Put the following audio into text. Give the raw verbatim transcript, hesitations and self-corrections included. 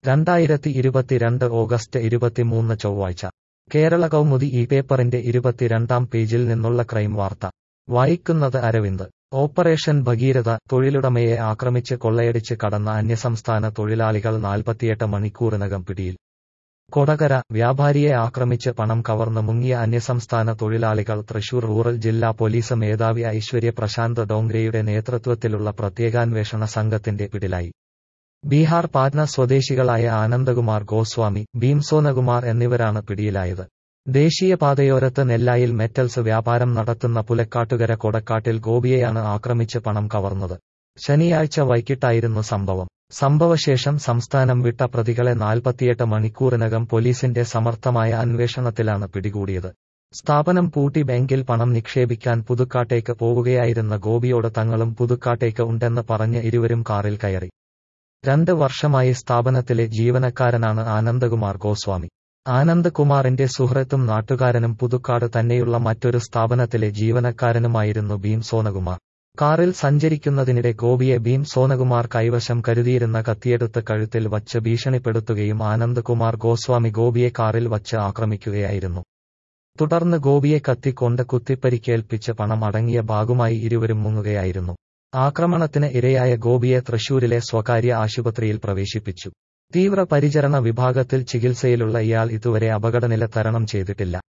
രണ്ടായിരത്തി ഇരുപത്തിരണ്ട് ഓഗസ്റ്റ് ഇരുപത്തിമൂന്ന് ചൊവ്വാഴ്ച കേരള കൗമുദി ഈ പേപ്പറിന്റെ ഇരുപത്തിരണ്ടാം പേജിൽ നിന്നുള്ള ക്രൈം വാർത്ത വായിക്കുന്നത് അരവിന്ദ്. ഓപ്പറേഷൻ ഭഗീരഥ, തൊഴിലുടമയെ ആക്രമിച്ച് കൊള്ളയടിച്ച് കടന്ന അന്യസംസ്ഥാന തൊഴിലാളികൾ നാൽപ്പത്തിയെട്ട് മണിക്കൂറിനകം പിടിയിൽ. കൊടകര, വ്യാപാരിയെ ആക്രമിച്ച് പണം കവർന്ന് മുങ്ങിയ അന്യസംസ്ഥാന തൊഴിലാളികൾ തൃശൂർ റൂറൽ ജില്ലാ പോലീസ് മേധാവി ഐശ്വര്യ പ്രശാന്ത് ഡോംഗ്രയുടെ നേതൃത്വത്തിലുള്ള പ്രത്യേകാന്വേഷണ സംഘത്തിന്റെ പിടിയിലായി. ബീഹാർ പാറ്റ്ന സ്വദേശികളായ ആനന്ദകുമാർ ഗോസ്വാമി, ഭീംസോനകുമാർ എന്നിവരാണ് പിടിയിലായത്. ദേശീയപാതയോരത്ത് നെല്ലായിൽ മെറ്റൽസ് വ്യാപാരം നടത്തുന്ന പുലക്കാട്ടുകര കൊടക്കാട്ടിൽ ഗോപിയെയാണ് ആക്രമിച്ച് പണം കവർന്നത്. ശനിയാഴ്ച വൈകിട്ടായിരുന്നു സംഭവം. സംഭവശേഷം സംസ്ഥാനം വിട്ട പ്രതികളെ നാൽപ്പത്തിയെട്ട് മണിക്കൂറിനകം പോലീസിന്റെ സമർത്ഥമായ അന്വേഷണത്തിലാണ് പിടികൂടിയത്. സ്ഥാപനം പൂട്ടി ബാങ്കിൽ പണം നിക്ഷേപിക്കാൻ പുതുക്കാട്ടേക്ക് പോവുകയായിരുന്ന ഗോപിയോട് തങ്ങളും പുതുക്കാട്ടേക്ക് ഉണ്ടെന്ന് പറഞ്ഞ് ഇരുവരും കാറിൽ കയറി. രണ്ട് വർഷമായി സ്ഥാപനത്തിലെ ജീവനക്കാരനാണ് ആനന്ദകുമാർ ഗോസ്വാമി. ആനന്ദ് കുമാറിന്റെ സുഹൃത്തും നാട്ടുകാരനും പുതുക്കാട് തന്നെയുള്ള മറ്റൊരു സ്ഥാപനത്തിലെ ജീവനക്കാരനുമായിരുന്നു ഭീം സോനകുമാർ. കാറിൽ സഞ്ചരിക്കുന്നതിനിടെ ഗോപിയെ ഭീം സോനകുമാർ കൈവശം കരുതിയിരുന്ന കത്തിയെടുത്ത് കഴുത്തിൽ വച്ച് ഭീഷണിപ്പെടുത്തുകയും ആനന്ദ് കുമാർ ഗോസ്വാമി ഗോപിയെ കാറിൽ വച്ച് ആക്രമിക്കുകയായിരുന്നു. തുടർന്ന് ഗോപിയെ കത്തിക്കൊണ്ട് കുത്തിപ്പരിക്കേൽപ്പിച്ച് പണം അടങ്ങിയ ബാഗുമായി ഇരുവരും മുങ്ങുകയായിരുന്നു. ആക്രമണത്തിന് ഇരയായ ഗോപിയെ തൃശൂരിലെ സ്വകാര്യ ആശുപത്രിയിൽ പ്രവേശിപ്പിച്ചു. തീവ്ര പരിചരണ വിഭാഗത്തിൽ ചികിത്സയിലുള്ള ഇയാൾ ഇതുവരെ അപകടനില തരണം ചെയ്തിട്ടില്ല.